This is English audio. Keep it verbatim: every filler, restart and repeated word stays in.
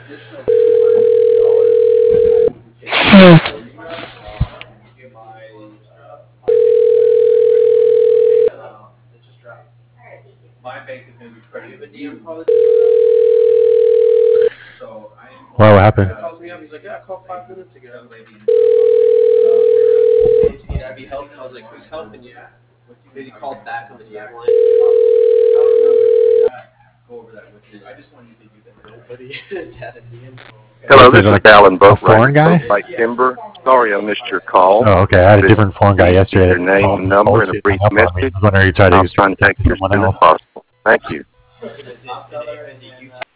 Why, what happened? Hello, Was this it is like Alan a Boatwright foreign of guy? Boatwright Timber. Sorry I missed your call. Oh, okay. I had a Could different foreign guy please leave yesterday your that name called and me number in a bullshit and brief hung up on me. I message. was wondering if you tried to I'll use it contact you as someone soon as else. possible. Thank you.